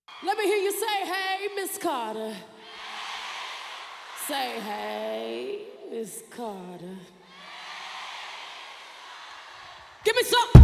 Let me hear you say, hey, Miss Carter. Say, hey, Miss Carter. Give me some.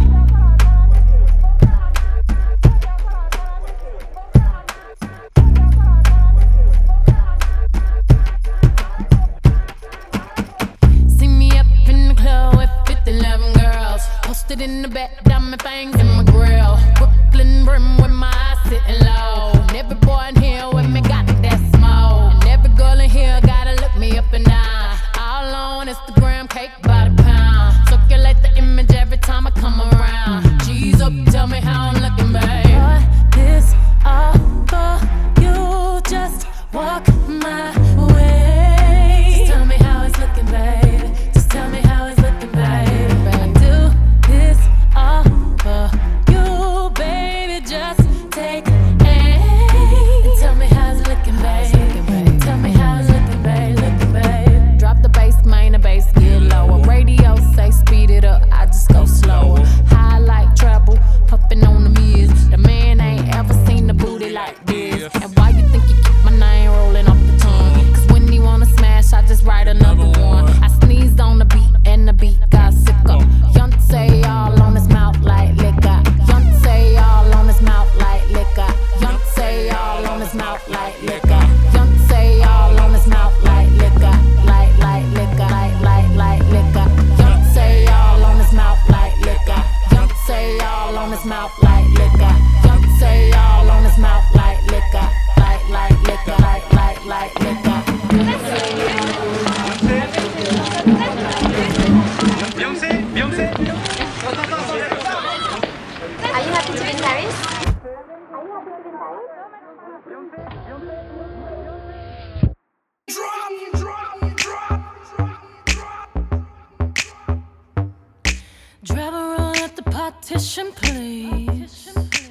See me up in the club with 50-11 girls. Posted in the back, diamond fangs in my grill. Brooklyn brim with my eyes sitting low. And every boy in here with me got that smoke. And every girl in here gotta look me up and down. All on Instagram, cake by the pound. Circulate the image every time I come around. G's up, tell me how I'm looking, babe. What this all for? You just walk my way. Just tell me how it's looking, babe. Just tell me how it's looking, babe. I do this all for you, baby. Just take aim and tell me how it's looking, babe. Tell me how it's looking, babe. Looking, babe. Drop the bass, main the bass, get lower. Radio say speed it up, I just go slower. High like treble, puffin' on the mirrors. The man ain't ever seen the booty like this. And why you think you keep my name rolling off the tongue? Cause when he wanna smash, I just write another one. I sneezed on the beat and the beat got sicker. Yontay all on his mouth like liquor. Yontay all on his mouth like liquor. Yontay all on his mouth like liquor. Yontay all on his mouth like liquor. Like liquor. Like liquor. Yontay all on his mouth like liquor. Yontay all on his mouth like liquor. Yontay all on his mouth like liquor. Like liquor. Like liquor. Are you happy to be in Paris? Driver roll at the partition, please.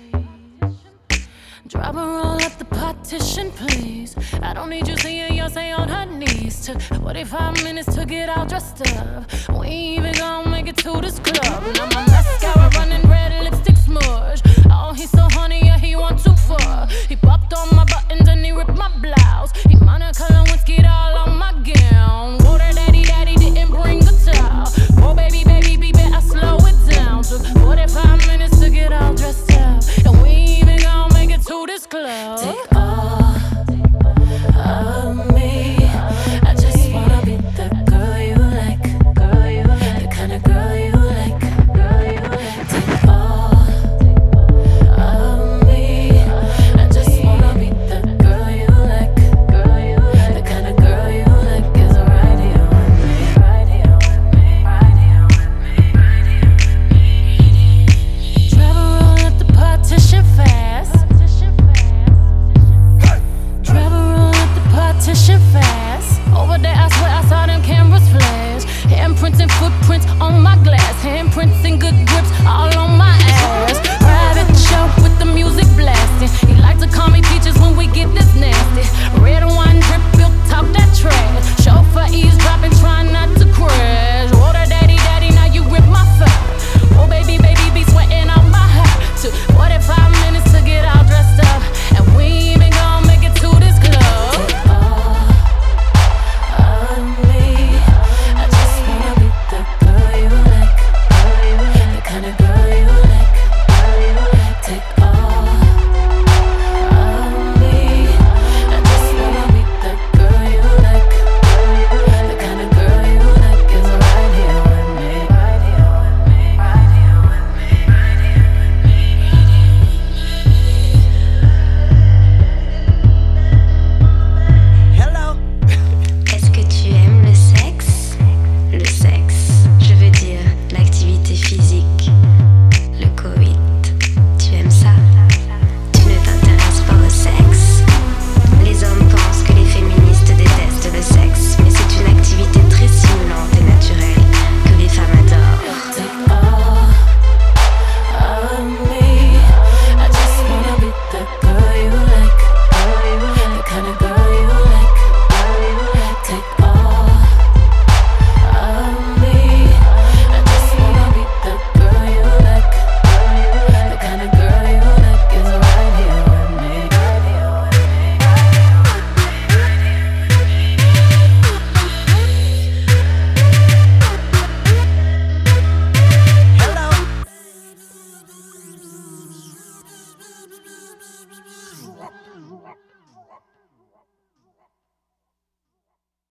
Driver roll at the partition, please. I don't need you seeing Beyonce on her knees. Took 45 minutes to get all dressed up. We ain't even gonna make it to this club. Now my mascara running, red lipstick smudge. Oh, he's so honey, yeah, he want too far. He popped on my buttons and he ripped my blouse. He Monaco whiskey all on my gown. Water daddy didn't bring the towel. Oh, baby, I slow it down. Took 45 minutes to get all dressed up. And we ain't even gonna make it to this club.